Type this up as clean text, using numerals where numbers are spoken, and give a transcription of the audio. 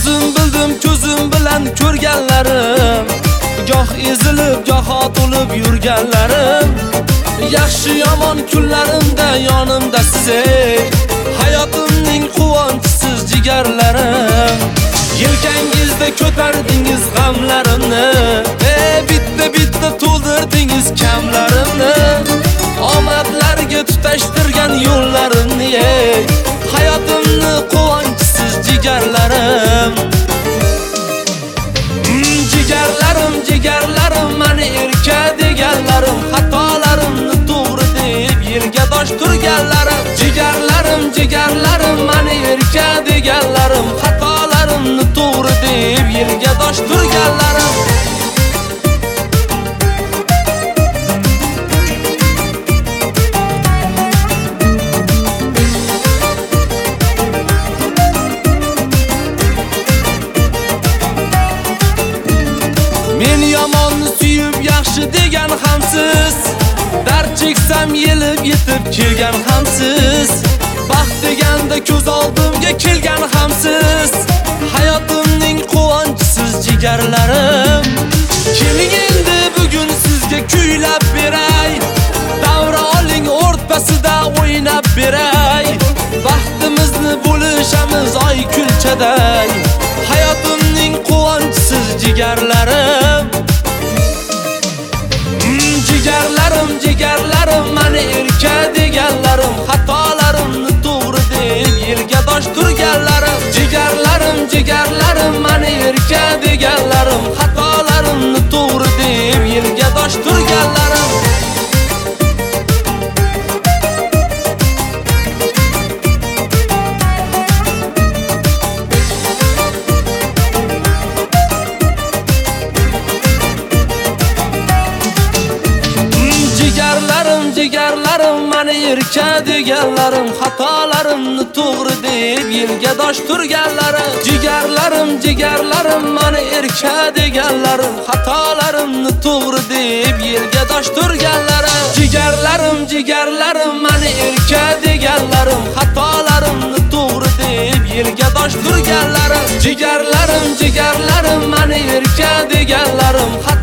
o'zim bildim ko'zim bilan ko'rganlarim, goh ezilib goh otulib yurganlarim. Yaxshi yomon kunlarimda yonimda siz ey, hayotimning quvonchisiz jigarlarim. Yelkangizda ko'tardingiz g'amlarimni, bitta to'ldirdingiz kamlarimni. Omadlarga tutashtirgan yo'llarimni ey, hayotimni quvonchisiz jigarlarim. Jigarlarim meni erka deganlarim, xatolarimni to'g'ri deb yerga dosh turganlarim. Jigarlarim meni erka deganlarim, xatolarimni to'g'ri deb yerga dosh turganlarim. Men yomonni suyib yaxshi degan hamsiz, dard cheksam yelib yetib kelgan hamsiz. Baxt deganda ko'z oldimga kelgan hamsiz, hayotimning quvonchisiz jigarlarim. Keling endi bugun sizga kuylab beray, davra oling o'rtasida o'ynab beray. Baxtimizni bo'lishamiz oy kulchaday, hayotimning quvonchisiz jigarlarim. Jigarlarim meni erka deganlarim, xatolarimni to'g'ri deb yerga dosh turganlarim. Jigarlarim meni erka deganlarim, xatolarimni to'g'ri deb yerga dosh turganlarim. Jigarlarim meni erka deganlarim, xatolarimni to'g'ri deb yerga dosh turganlarim. Jigarlarim meni erka deganlarim, xatolarimni to'g'ri deb yerga dosh turganlarim. Jigarlarim meni erka deganlarim, xatolarimni to'g'ri deb yerga dosh turganlarim. Jigarlarim meni erka deganlarim.